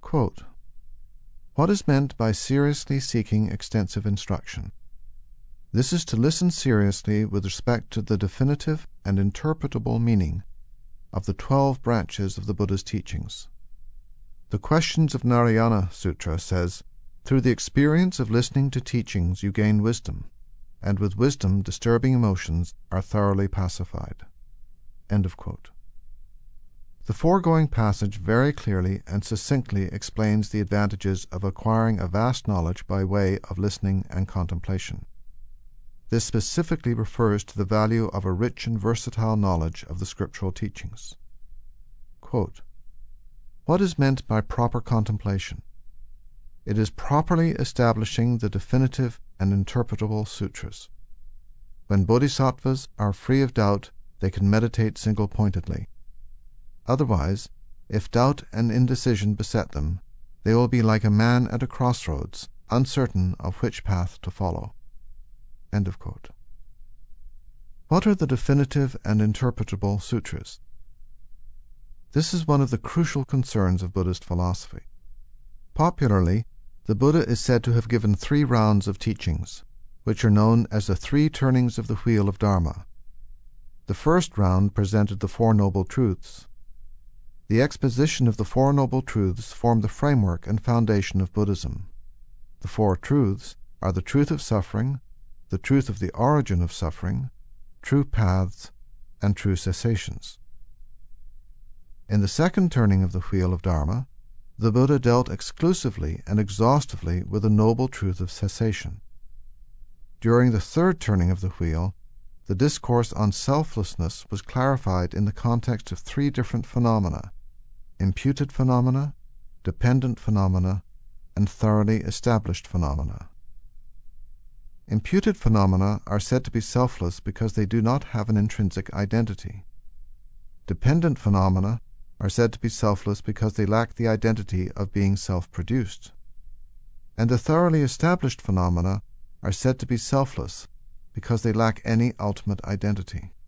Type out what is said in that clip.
Quote, "What is meant by seriously seeking extensive instruction? This is to listen seriously with respect to the definitive and interpretable meaning of the 12 branches of the Buddha's teachings. The Questions of Narayana Sutra says, 'Through the experience of listening to teachings you gain wisdom, and with wisdom disturbing emotions are thoroughly pacified.'" End of quote. The foregoing passage very clearly and succinctly explains the advantages of acquiring a vast knowledge by way of listening and contemplation. This specifically refers to the value of a rich and versatile knowledge of the scriptural teachings. Quote, "What is meant by proper contemplation? It is properly establishing the definitive and interpretable sutras. When bodhisattvas are free of doubt, they can meditate single-pointedly. Otherwise, if doubt and indecision beset them, they will be like a man at a crossroads, uncertain of which path to follow." End of quote. What are the definitive and interpretable sutras? This is one of the crucial concerns of Buddhist philosophy. Popularly, the Buddha is said to have given 3 rounds of teachings, which are known as the 3 turnings of the wheel of Dharma. The first round presented the 4 Noble Truths. The exposition of the 4 Noble Truths formed the framework and foundation of Buddhism. The 4 truths are the truth of suffering, the truth of the origin of suffering, true paths, and true cessations. In the second turning of the wheel of Dharma, the Buddha dealt exclusively and exhaustively with the noble truth of cessation. During the third turning of the wheel, the discourse on selflessness was clarified in the context of 3 different phenomena: imputed phenomena, dependent phenomena, and thoroughly established phenomena. Imputed phenomena are said to be selfless because they do not have an intrinsic identity. Dependent phenomena are said to be selfless because they lack the identity of being self-produced. And the thoroughly established phenomena are said to be selfless because they lack any ultimate identity.